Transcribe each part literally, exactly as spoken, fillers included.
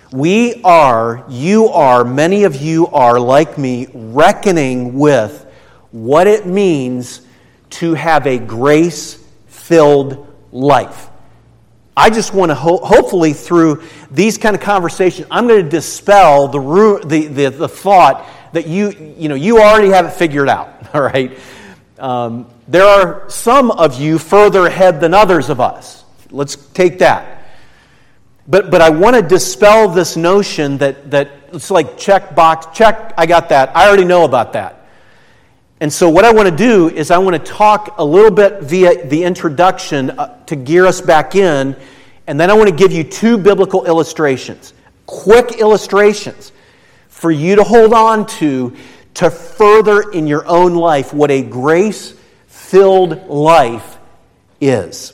We are, you are, many of you are, like me, reckoning with what it means to have a grace-filled life. I just want to, ho- hopefully through these kind of conversations, I'm going to dispel the, ru- the, the, the thought that you, you know, you already have it figured out, all right? Um, there are some of you further ahead than others of us. Let's take that. But but I want to dispel this notion that, that it's like check box, check, I got that. I already know about that. And so what I want to do is I want to talk a little bit via the introduction to gear us back in, and then I want to give you two biblical illustrations, quick illustrations for you to hold on to to further in your own life what a grace-filled life is.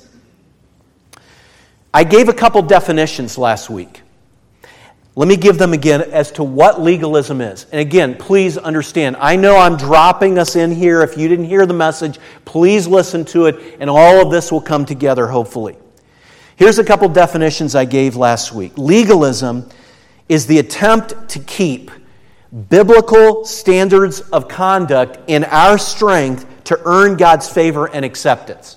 I gave a couple definitions last week. Let me give them again as to what legalism is. And again, please understand, I know I'm dropping us in here. If you didn't hear the message, please listen to it, and all of this will come together, hopefully. Here's a couple definitions I gave last week. Legalism is the attempt to keep biblical standards of conduct in our strength to earn God's favor and acceptance.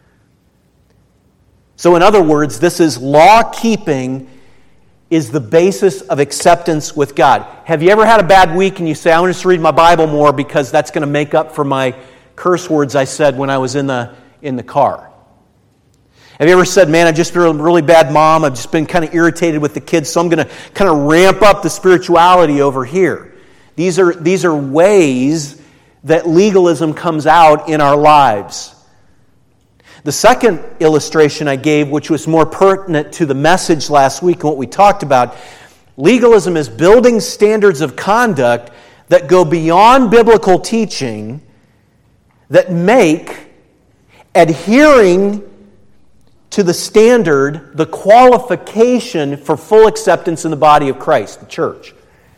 So in other words, this is law-keeping is the basis of acceptance with God. Have you ever had a bad week and you say, I want to just read my Bible more because that's going to make up for my curse words I said when I was in the in the car? Have you ever said, man, I've just been a really bad mom, I've just been kind of irritated with the kids, so I'm going to kind of ramp up the spirituality over here? These are, these are ways that legalism comes out in our lives. The second illustration I gave, which was more pertinent to the message last week and what we talked about, legalism is building standards of conduct that go beyond biblical teaching that make adhering to the standard the qualification for full acceptance in the body of Christ, the church.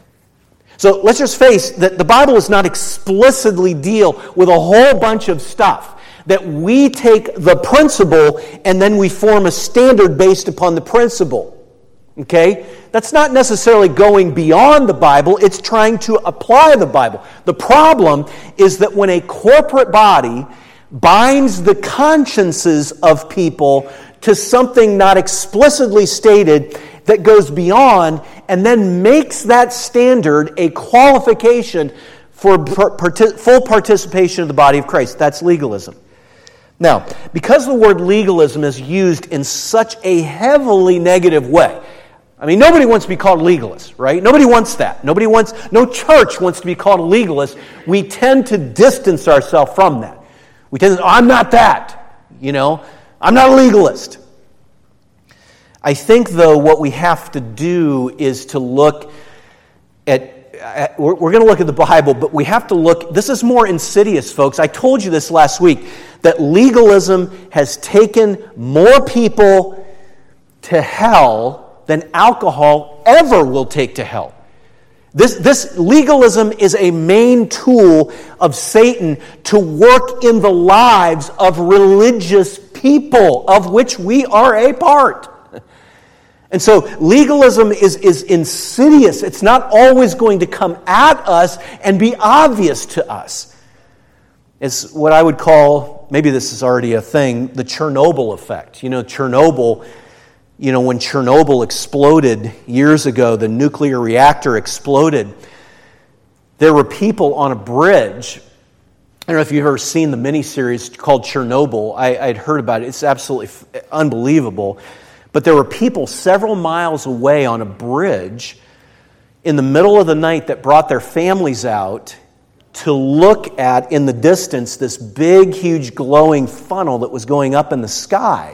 So let's just face that the Bible does not explicitly deal with a whole bunch of stuff. That we take the principle and then we form a standard based upon the principle. Okay? That's not necessarily going beyond the Bible, it's trying to apply the Bible. The problem is that when a corporate body binds the consciences of people to something not explicitly stated that goes beyond and then makes that standard a qualification for full participation of the body of Christ, that's legalism. Now, because the word legalism is used in such a heavily negative way, I mean, nobody wants to be called legalist, right? Nobody wants that. Nobody wants, no church wants to be called a legalist. We tend to distance ourselves from that. We tend to, I'm not that, you know, I'm not a legalist. I think, though, what we have to do is to look at We're going to look at the Bible, but we have to look, this is more insidious, folks. I told you this last week, that legalism has taken more people to hell than alcohol ever will take to hell. This, this legalism is a main tool of Satan to work in the lives of religious people, of which we are a part. And so legalism is, is insidious. It's not always going to come at us and be obvious to us. It's what I would call, maybe this is already a thing, the Chernobyl effect. You know, Chernobyl, you know, when Chernobyl exploded years ago, the nuclear reactor exploded, there were people on a bridge. I don't know if you've ever seen the miniseries called Chernobyl. I, I'd heard about it. It's absolutely unbelievable. But there were people several miles away on a bridge in the middle of the night that brought their families out to look at, in the distance, this big, huge, glowing funnel that was going up in the sky.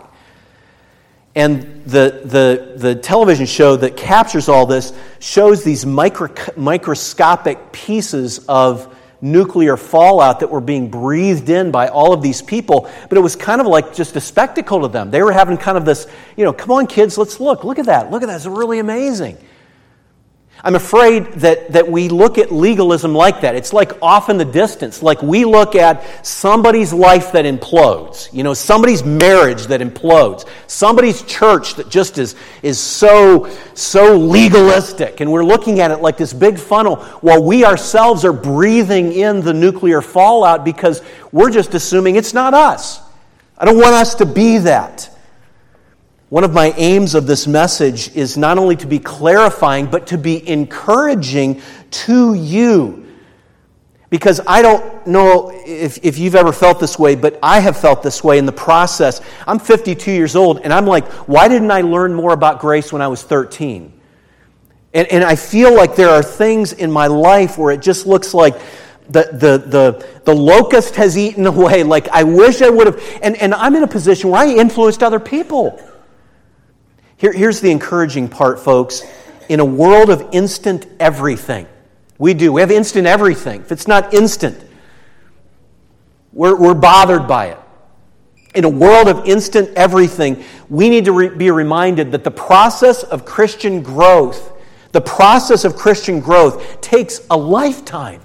And the the, the television show that captures all this shows these micro, microscopic pieces of nuclear fallout that were being breathed in by all of these people, but it was kind of like just a spectacle to them. They were having kind of this, you know, come on kids, let's look, look at that, look at that, it's really amazing. I'm afraid that, that we look at legalism like that. It's like off in the distance. Like we look at somebody's life that implodes. You know, somebody's marriage that implodes. Somebody's church that just is, is so, so legalistic. And we're looking at it like this big funnel while we ourselves are breathing in the nuclear fallout because we're just assuming it's not us. I don't want us to be that. One of my aims of this message is not only to be clarifying, but to be encouraging to you. Because I don't know if, if you've ever felt this way, but I have felt this way in the process. I'm fifty-two years old, and I'm like, why didn't I learn more about grace when I was thirteen? And, and I feel like there are things in my life where it just looks like the, the, the, the locust has eaten away. Like, I wish I would have... And, and I'm in a position where I influenced other people. Here, here's the encouraging part, folks. In a world of instant everything, we do. We have instant everything. If it's not instant, we're, we're bothered by it. In a world of instant everything, we need to re- be reminded that the process of Christian growth, the process of Christian growth takes a lifetime.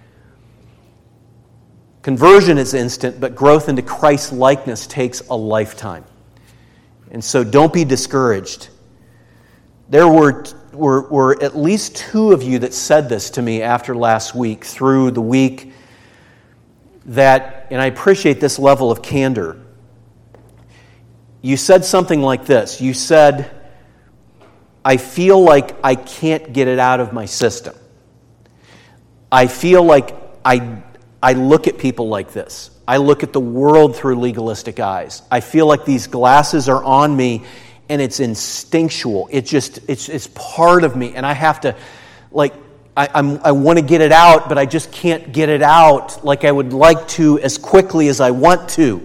Conversion is instant, but growth into Christ's likeness takes a lifetime. And so don't be discouraged. There were, were, were at least two of you that said this to me after last week, through the week, that, and I appreciate this level of candor. You said something like this. You said, I feel like I can't get it out of my system. I feel like I, I look at people like this. I look at the world through legalistic eyes. I feel like these glasses are on me and it's instinctual. It just, it's it's part of me and I have to, like, I, I'm, I want to get it out, but I just can't get it out like I would like to as quickly as I want to.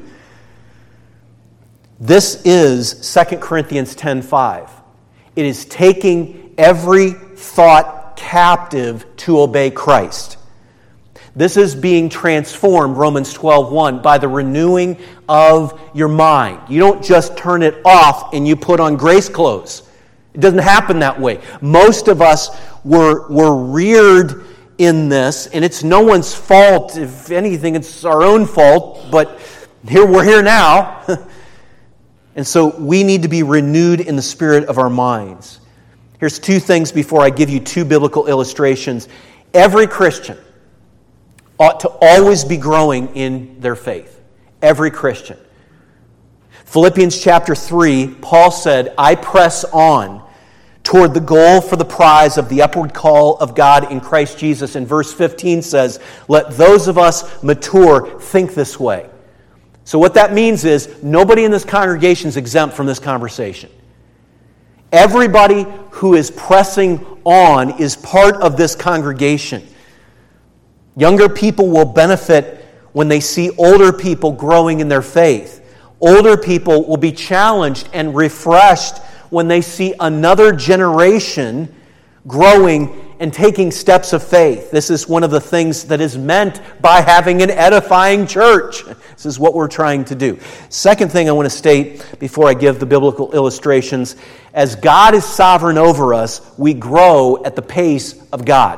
This is Second Corinthians ten five. It is taking every thought captive to obey Christ. This is being transformed, Romans twelve one, by the renewing of your mind. You don't just turn it off and you put on grace clothes. It doesn't happen that way. Most of us were, were reared in this, and it's no one's fault. If anything, it's our own fault, but here we're here now. And so we need to be renewed in the spirit of our minds. Here's two things before I give you two biblical illustrations. Every Christian ought to always be growing in their faith. Every Christian. Philippians chapter three, Paul said, I press on toward the goal for the prize of the upward call of God in Christ Jesus. And verse fifteen says, let those of us mature think this way. So what that means is, nobody in this congregation is exempt from this conversation. Everybody who is pressing on is part of this congregation. Younger people will benefit when they see older people growing in their faith. Older people will be challenged and refreshed when they see another generation growing and taking steps of faith. This is one of the things that is meant by having an edifying church. This is what we're trying to do. Second thing I want to state before I give the biblical illustrations, as God is sovereign over us, we grow at the pace of God.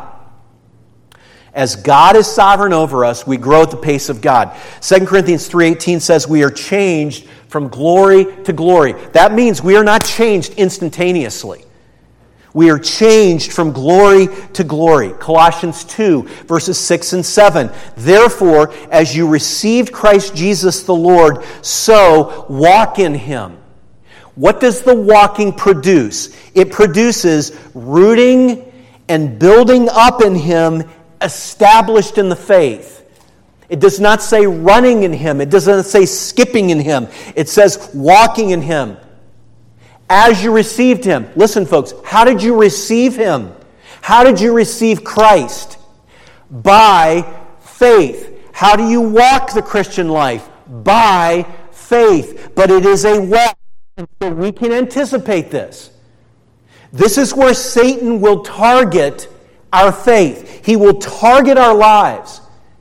As God is sovereign over us, we grow at the pace of God. Second Corinthians three eighteen says we are changed from glory to glory. That means we are not changed instantaneously. We are changed from glory to glory. Colossians two, verses six and seven. Therefore, as you received Christ Jesus the Lord, so walk in Him. What does the walking produce? It produces rooting and building up in Him, established in the faith. It does not say running in Him. It doesn't say skipping in Him. It says walking in Him. As you received Him. Listen, folks, how did you receive Him? How did you receive Christ? By faith. How do you walk the Christian life? By faith. But it is a walk, and so we can anticipate this. This is where Satan will target our faith. He will target our lives.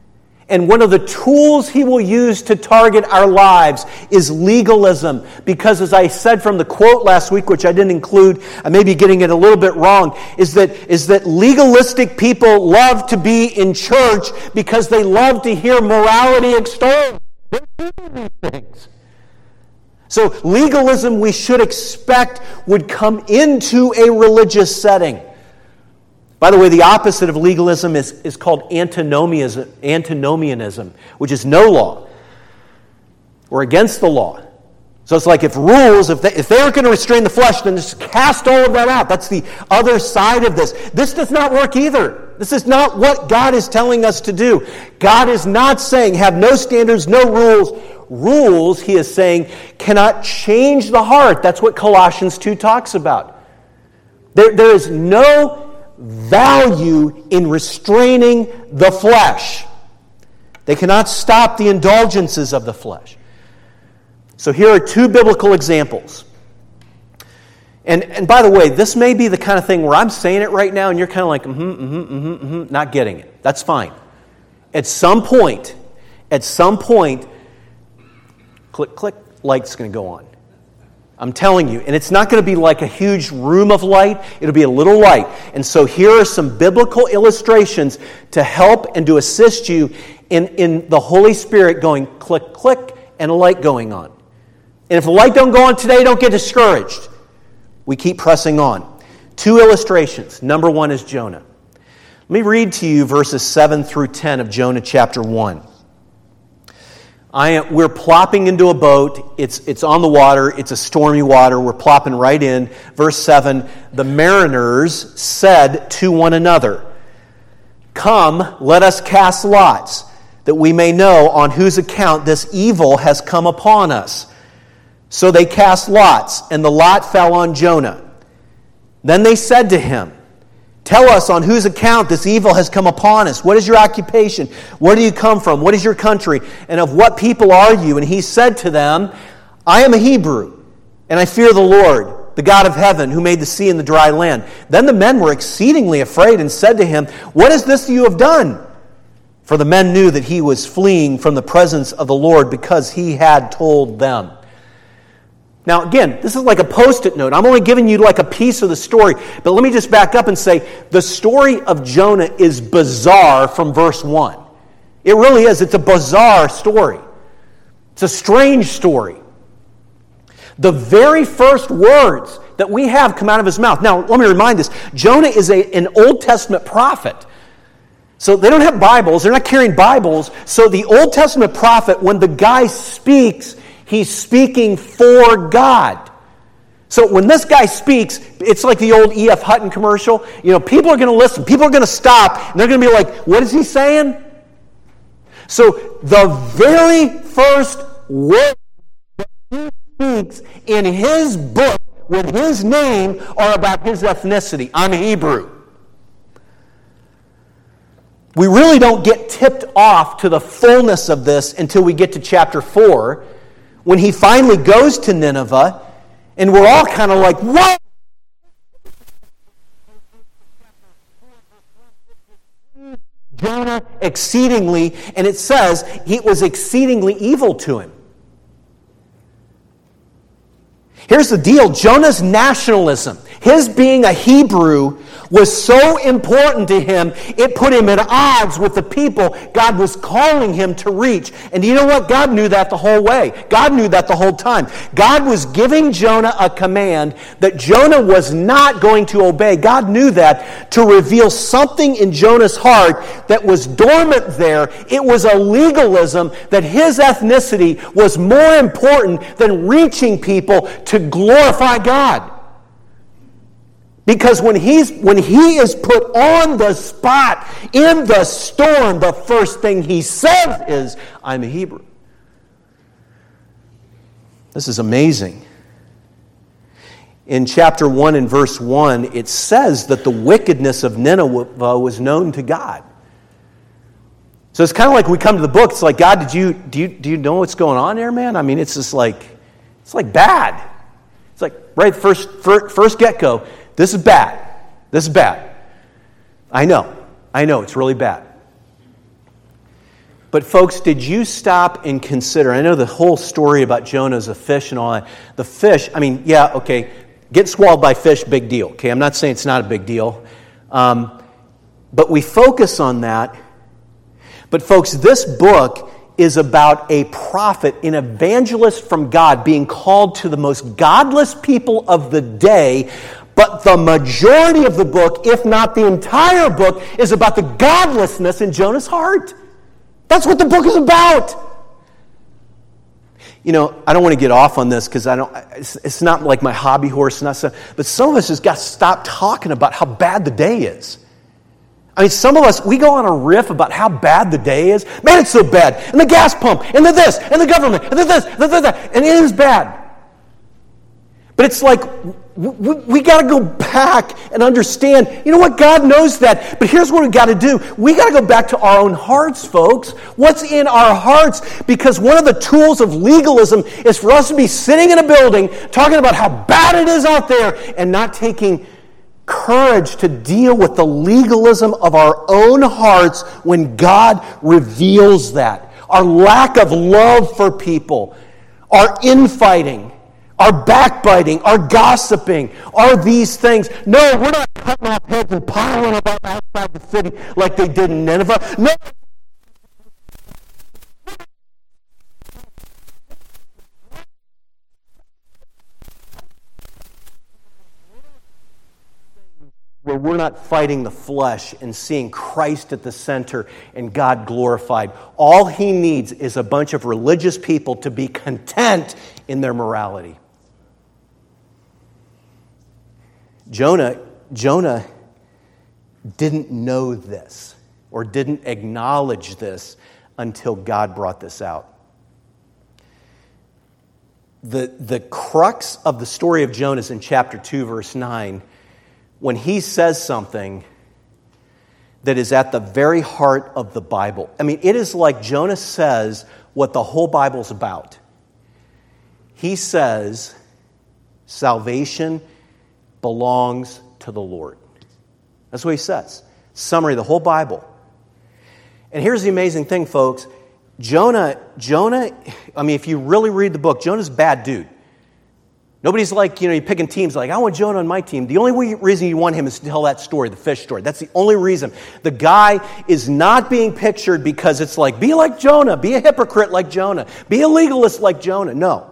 And one of the tools he will use to target our lives is legalism. Because as I said from the quote last week, which I didn't include, I may be getting it a little bit wrong, is that, is that legalistic people love to be in church because they love to hear morality extolled. They're doing these things. So legalism, we should expect, would come into a religious setting. By the way, the opposite of legalism is, is called antinomianism, antinomianism, which is no law. We're against the law. So it's like if rules, if they, if they aren't going to restrain the flesh, then just cast all of that out. That's the other side of this. This does not work either. This is not what God is telling us to do. God is not saying have no standards, no rules. Rules, he is saying, cannot change the heart. That's what Colossians two talks about. There, there is no value in restraining the flesh. They cannot stop the indulgences of the flesh. So here are two biblical examples. And, and by the way, this may be the kind of thing where I'm saying it right now and you're kind of like, mm-hmm, mm-hmm, mm-hmm, mm-hmm, not getting it. That's fine. At some point, at some point, click, click, light's going to go on. I'm telling you. And it's not going to be like a huge room of light. It'll be a little light. And so here are some biblical illustrations to help and to assist you in, in the Holy Spirit going click, click, and a light going on. And if the light don't go on today, don't get discouraged. We keep pressing on. Two illustrations. Number one is Jonah. Let me read to you verses seven through ten of Jonah chapter one. I am, we're plopping into a boat. It's, it's on the water. It's a stormy water. We're plopping right in. Verse seven, the mariners said to one another, "Come, let us cast lots, that we may know on whose account this evil has come upon us." So they cast lots, and the lot fell on Jonah. Then they said to him, "Tell us on whose account this evil has come upon us. What is your occupation? Where do you come from? What is your country? And of what people are you?" And he said to them, "I am a Hebrew, and I fear the Lord, the God of heaven, who made the sea and the dry land." Then the men were exceedingly afraid and said to him, "What is this you have done?" For the men knew that he was fleeing from the presence of the Lord because he had told them. Now, again, this is like a post-it note. I'm only giving you like a piece of the story. But let me just back up and say, the story of Jonah is bizarre from verse one. It really is. It's a bizarre story. It's a strange story. The very first words that we have come out of his mouth. Now, let me remind us, Jonah is a, an Old Testament prophet. So they don't have Bibles. They're not carrying Bibles. So the Old Testament prophet, when the guy speaks, he's speaking for God. So when this guy speaks, it's like the old E F Hutton commercial. You know, people are going to listen. People are going to stop. And they're going to be like, what is he saying? So the very first word that he speaks in his book with his name are about his ethnicity. I'm Hebrew. We really don't get tipped off to the fullness of this until we get to chapter four, when he finally goes to Nineveh, and we're all kind of like, what? Jonah exceedingly, and it says he was exceedingly evil to him. Here's the deal. Jonah's nationalism, his being a Hebrew, was so important to him, it put him at odds with the people God was calling him to reach. And you know what? God knew that the whole way. God knew that the whole time. God was giving Jonah a command that Jonah was not going to obey. God knew that to reveal something in Jonah's heart that was dormant there. It was a legalism that his ethnicity was more important than reaching people to glorify God. Because when he's when he is put on the spot in the storm, the first thing he says is, "I'm a Hebrew." This is amazing. In chapter one and verse one, it says that the wickedness of Nineveh was known to God. So it's kind of like we come to the book. It's like, God, did you do you do you know what's going on there, man? I mean, it's just like it's like bad. It's like right first first, first get-go. This is bad. This is bad. I know. I know. It's really bad. But folks, did you stop and consider, I know the whole story about Jonah as a fish and all that. The fish, I mean, yeah, okay, get swallowed by fish, big deal. Okay, I'm not saying it's not a big deal. Um, but we focus on that. But folks, this book is about a prophet, an evangelist from God being called to the most godless people of the day. But the majority of the book, if not the entire book, is about the godlessness in Jonah's heart. That's what the book is about. You know, I don't want to get off on this because I don't. It's, it's not like my hobby horse, not so. But some of us just got to stop talking about how bad the day is. I mean, some of us, we go on a riff about how bad the day is. Man, it's so bad. And the gas pump, and the this, and the government, and the this, and the that, and it is bad. But it's like, we, we, we got to go back and understand, you know what, God knows that, but here's what we got to do. We got to go back to our own hearts, folks. What's in our hearts? Because one of the tools of legalism is for us to be sitting in a building talking about how bad it is out there and not taking courage to deal with the legalism of our own hearts when God reveals that. Our lack of love for people, our infighting, our backbiting, our gossiping, are these things. No, we're not cutting off heads and piling them up outside the city like they did in Nineveh. No. Where we're not fighting the flesh and seeing Christ at the center and God glorified. All He needs is a bunch of religious people to be content in their morality. Jonah, Jonah didn't know this or didn't acknowledge this until God brought this out. The, the crux of the story of Jonah is in chapter two, verse nine, when he says something that is at the very heart of the Bible. I mean, it is like Jonah says what the whole Bible's about. He says, salvation belongs to the Lord. That's what he says. Summary of the whole Bible. And here's the amazing thing, folks. Jonah, Jonah, I mean, if you really read the book, Jonah's a bad dude. Nobody's like, you know, you're picking teams like, I want Jonah on my team. The only reason you want him is to tell that story, the fish story. That's the only reason. The guy is not being pictured because it's like, be like Jonah, be a hypocrite like Jonah, be a legalist like Jonah. No.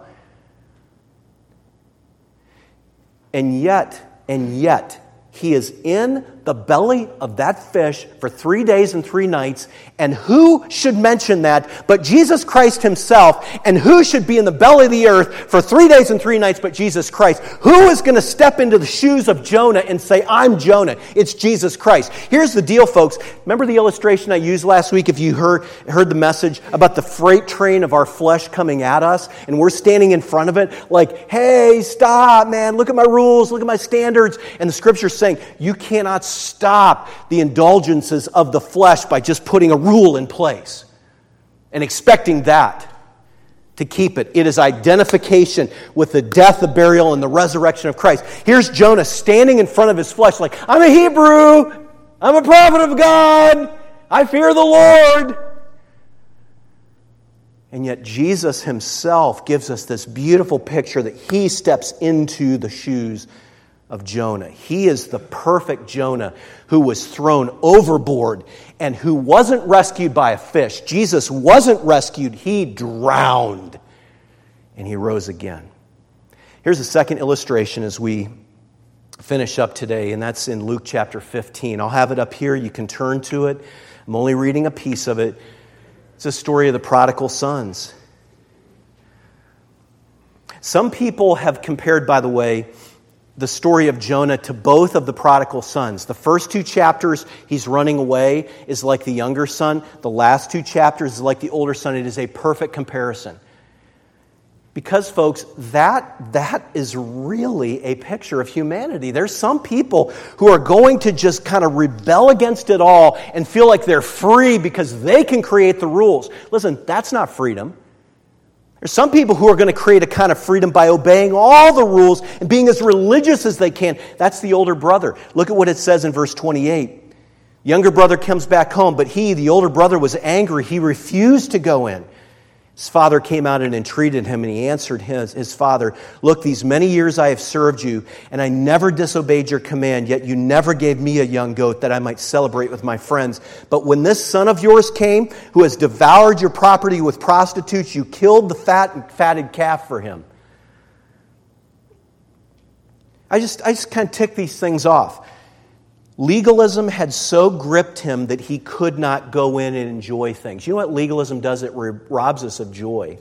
And yet, and yet, he is in the belly of that fish for three days and three nights. And who should mention that but Jesus Christ himself? And who should be in the belly of the earth for three days and three nights but Jesus Christ? Who is going to step into the shoes of Jonah and say, I'm Jonah? It's Jesus Christ. Here's the deal, folks. Remember the illustration I used last week, if you heard, heard the message about the freight train of our flesh coming at us, and we're standing in front of it like, hey, stop, man, look at my rules, look at my standards. And the scripture's saying, you cannot stop the indulgences of the flesh by just putting a rule in place and expecting that to keep it. It is identification with the death, the burial, and the resurrection of Christ. Here's Jonah standing in front of his flesh like, I'm a Hebrew, I'm a prophet of God, I fear the Lord. And yet Jesus himself gives us this beautiful picture that he steps into the shoes of Jonah. He is the perfect Jonah who was thrown overboard and who wasn't rescued by a fish. Jesus wasn't rescued. He drowned and he rose again. Here's a second illustration as we finish up today, and that's in Luke chapter fifteen. I'll have it up here. You can turn to it. I'm only reading a piece of it. It's a story of the prodigal sons. Some people have compared, by the way, the story of Jonah to both of the prodigal sons. The first two chapters, he's running away, is like the younger son. The last two chapters is like the older son. It is a perfect comparison. Because, folks, that, that is really a picture of humanity. There's some people who are going to just kind of rebel against it all and feel like they're free because they can create the rules. Listen, that's not freedom. There's some people who are going to create a kind of freedom by obeying all the rules and being as religious as they can. That's the older brother. Look at what it says in verse twenty-eight. Younger brother comes back home, but he, the older brother, was angry. He refused to go in. His father came out and entreated him, and he answered his, his father, "Look, these many years I have served you, and I never disobeyed your command, yet you never gave me a young goat that I might celebrate with my friends. But when this son of yours came, who has devoured your property with prostitutes, you killed the fat and fatted calf for him." I just, I just kind of tick these things off. Legalism had so gripped him that he could not go in and enjoy things. You know what legalism does? It robs us of joy.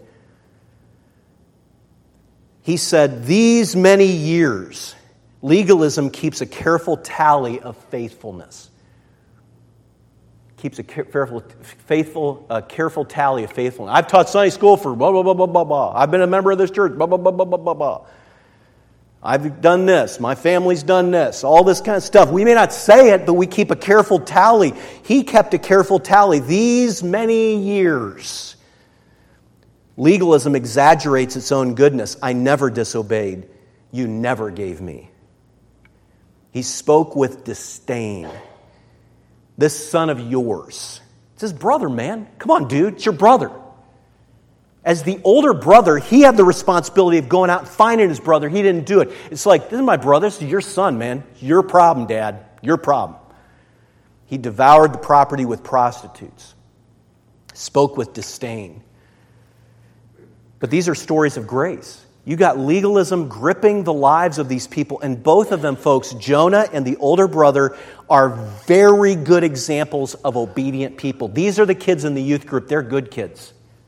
He said, these many years, legalism keeps a careful tally of faithfulness. Keeps a careful, faithful, uh, careful tally of faithfulness. I've taught Sunday school for blah, blah, blah, blah, blah, blah. I've been a member of this church, blah, blah, blah, blah, blah, blah, blah. I've done this. My family's done this. All this kind of stuff. We may not say it, but we keep a careful tally. He kept a careful tally. These many years. Legalism exaggerates its own goodness. I never disobeyed. You never gave me. He spoke with disdain. This son of yours. It's his brother, man. Come on, dude. It's your brother. As the older brother, he had the responsibility of going out and finding his brother. He didn't do it. It's like, this is my brother. This is your son, man. Your problem, Dad. Your problem. He devoured the property with prostitutes. Spoke with disdain. But these are stories of grace. You got legalism gripping the lives of these people. And both of them, folks, Jonah and the older brother, are very good examples of obedient people. These are the kids in the youth group. They're good kids.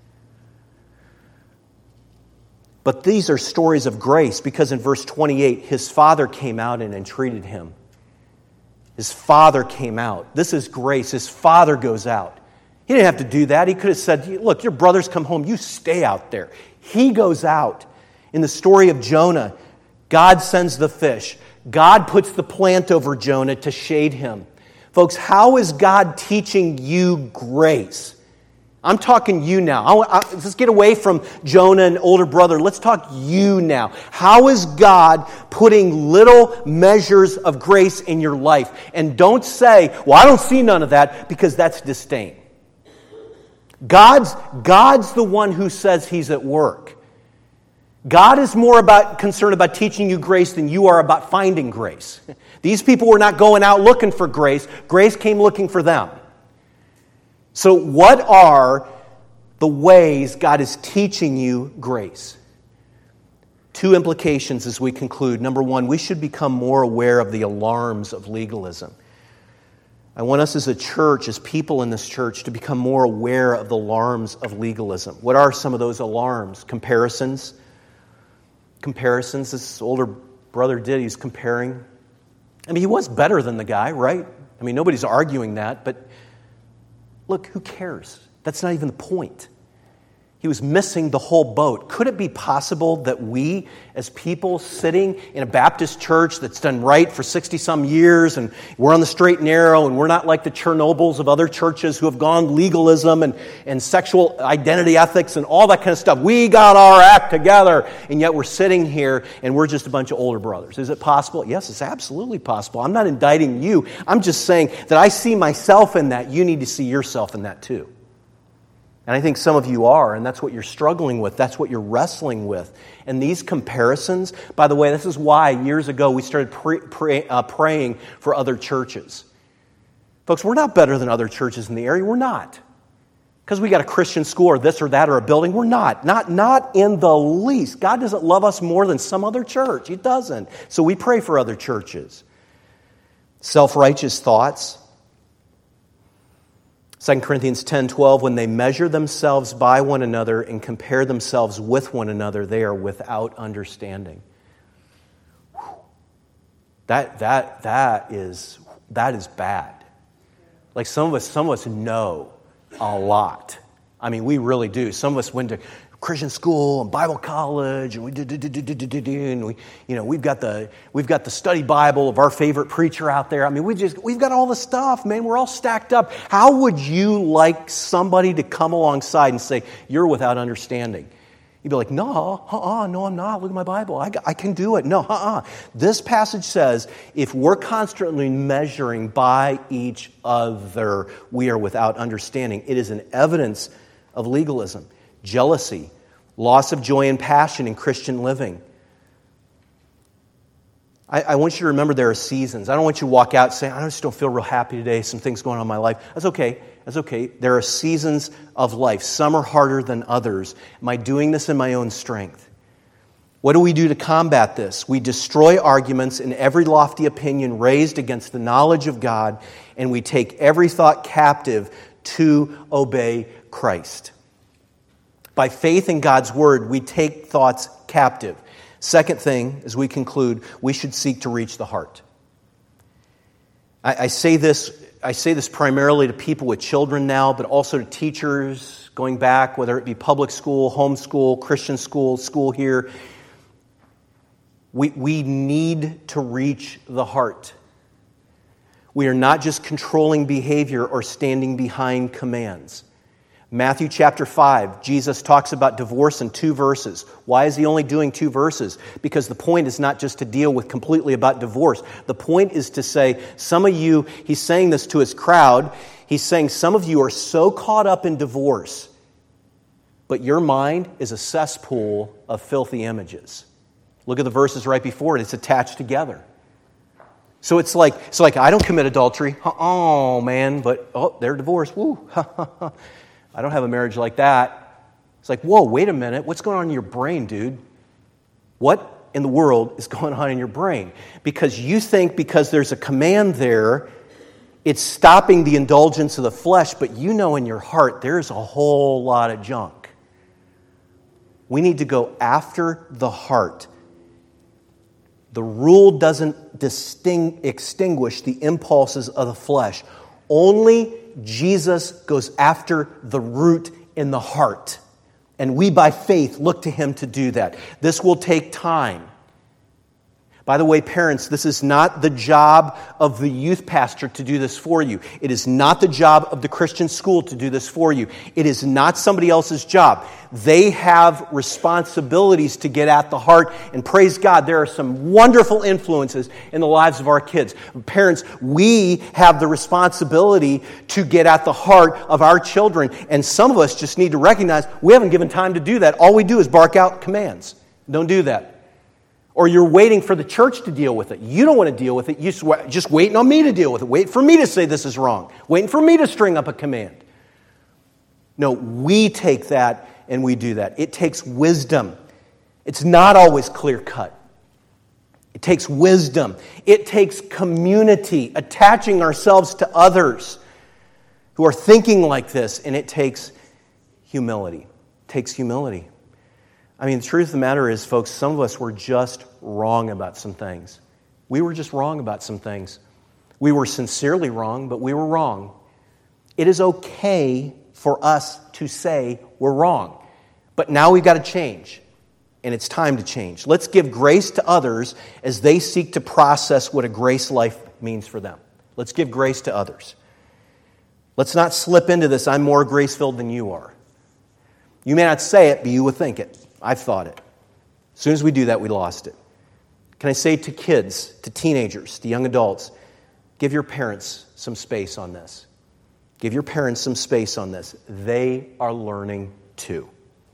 But these are stories of grace because in verse twenty-eight, his father came out and entreated him. His father came out. This is grace. His father goes out. He didn't have to do that. He could have said, look, your brothers come home. You stay out there. He goes out. In the story of Jonah, God sends the fish. God puts the plant over Jonah to shade him. Folks, how is God teaching you grace? I'm talking you now. I, I, let's get away from Jonah and older brother. Let's talk you now. How is God putting little measures of grace in your life? And don't say, well, I don't see none of that, because that's disdain. God's, God's the one who says He's at work. God is more about concerned about teaching you grace than you are about finding grace. These people were not going out looking for grace. Grace came looking for them. So what are the ways God is teaching you grace? Two implications as we conclude. Number one, we should become more aware of the alarms of legalism. I want us as a church, as people in this church, to become more aware of the alarms of legalism. What are some of those alarms? Comparisons. Comparisons. This older brother did. He's comparing. I mean, he was better than the guy, right? I mean, nobody's arguing that, but look, who cares? That's not even the point. He was missing the whole boat. Could it be possible that we, as people sitting in a Baptist church that's done right for sixty-some years, and we're on the straight and narrow, and we're not like the Chernobyls of other churches who have gone legalism and, and sexual identity ethics and all that kind of stuff. We got our act together, and yet we're sitting here, and we're just a bunch of older brothers. Is it possible? Yes, it's absolutely possible. I'm not indicting you. I'm just saying that I see myself in that. You need to see yourself in that too. And I think some of you are, and that's what you're struggling with. That's what you're wrestling with. And these comparisons, by the way, this is why years ago we started pre- pray, uh, praying for other churches. Folks, we're not better than other churches in the area. We're not. Because we got a Christian school or this or that or a building. We're not. Not, not in the least. God doesn't love us more than some other church. He doesn't. So we pray for other churches. Self-righteous thoughts. Second Corinthians ten twelve, when they measure themselves by one another and compare themselves with one another, they are without understanding. Whew. That that that is that is bad. Like some of us, some of us know a lot. I mean, we really do. Some of us went to Christian school and Bible college, and we did, did, did, did, did, did, and we, you know, we've got the we've got the study Bible of our favorite preacher out there. I mean, we just we've got all the stuff, man. We're all stacked up. How would you like somebody to come alongside and say, "You're without understanding"? You'd be like, no, uh-uh, no, I'm not. Look at my Bible. I, I can do it. No, uh-uh. This passage says, if we're constantly measuring by each other, we are without understanding. It is an evidence of legalism, jealousy, loss of joy and passion in Christian living. I, I want you to remember there are seasons. I don't want you to walk out saying, I just don't feel real happy today. Some things going on in my life. That's okay. That's okay. There are seasons of life. Some are harder than others. Am I doing this in my own strength? What do we do to combat this? We destroy arguments and every lofty opinion raised against the knowledge of God, and we take every thought captive to obey Christ. By faith in God's Word, we take thoughts captive. Second thing, as we conclude, we should seek to reach the heart. I, I say this I say this primarily to people with children now, but also to teachers going back, whether it be public school, homeschool, Christian school, school here. We, we need to reach the heart. We are not just controlling behavior or standing behind commands. Matthew chapter five, Jesus talks about divorce in two verses. Why is he only doing two verses? Because the point is not just to deal with completely about divorce. The point is to say, some of you, he's saying this to his crowd, he's saying some of you are so caught up in divorce, but your mind is a cesspool of filthy images. Look at the verses right before it. It's attached together. So it's like, it's like I don't commit adultery. Oh, man, but oh, they're divorced. Woo. I don't have a marriage like that. It's like, whoa, wait a minute. What's going on in your brain, dude? What in the world is going on in your brain? Because you think because there's a command there, it's stopping the indulgence of the flesh, but you know in your heart there's a whole lot of junk. We need to go after the heart. The rule doesn't disting- extinguish the impulses of the flesh. Only Jesus goes after the root in the heart. And we, by faith, look to him to do that. This will take time. By the way, parents, this is not the job of the youth pastor to do this for you. It is not the job of the Christian school to do this for you. It is not somebody else's job. They have responsibilities to get at the heart. And praise God, there are some wonderful influences in the lives of our kids. Parents, we have the responsibility to get at the heart of our children. And some of us just need to recognize we haven't given time to do that. All we do is bark out commands. Don't do that. Or you're waiting for the church to deal with it. You don't want to deal with it. You're just waiting on me to deal with it. Wait for me to say this is wrong. Waiting for me to string up a command. No, we take that and we do that. It takes wisdom. It's not always clear cut. It takes wisdom. It takes community, attaching ourselves to others who are thinking like this. And it takes humility. It takes humility. I mean, the truth of the matter is, folks, some of us were just wrong about some things. We were just wrong about some things. We were sincerely wrong, but we were wrong. It is okay for us to say we're wrong. But now we've got to change, and it's time to change. Let's give grace to others as they seek to process what a grace life means for them. Let's give grace to others. Let's not slip into this, I'm more grace-filled than you are. You may not say it, but you would think it. I've thought it. As soon as we do that, we lost it. Can I say to kids, to teenagers, to young adults, give your parents some space on this. Give your parents some space on this. They are learning too.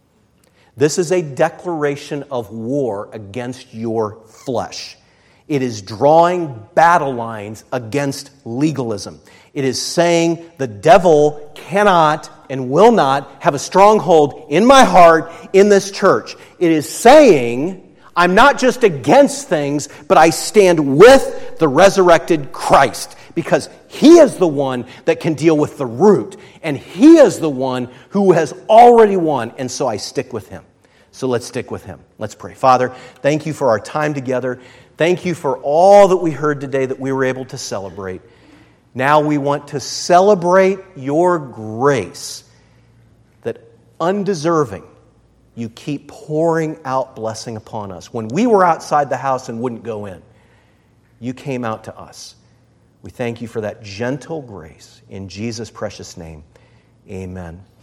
This is a declaration of war against your flesh. It is drawing battle lines against legalism. It is saying the devil cannot and will not have a stronghold in my heart in this church. It is saying I'm not just against things, but I stand with the resurrected Christ because he is the one that can deal with the root, and he is the one who has already won, and so I stick with him. So let's stick with him. Let's pray. Father, thank you for our time together. Thank you for all that we heard today that we were able to celebrate. Now we want to celebrate your grace that undeserving, you keep pouring out blessing upon us. When we were outside the house and wouldn't go in, you came out to us. We thank you for that gentle grace. In Jesus' precious name, amen.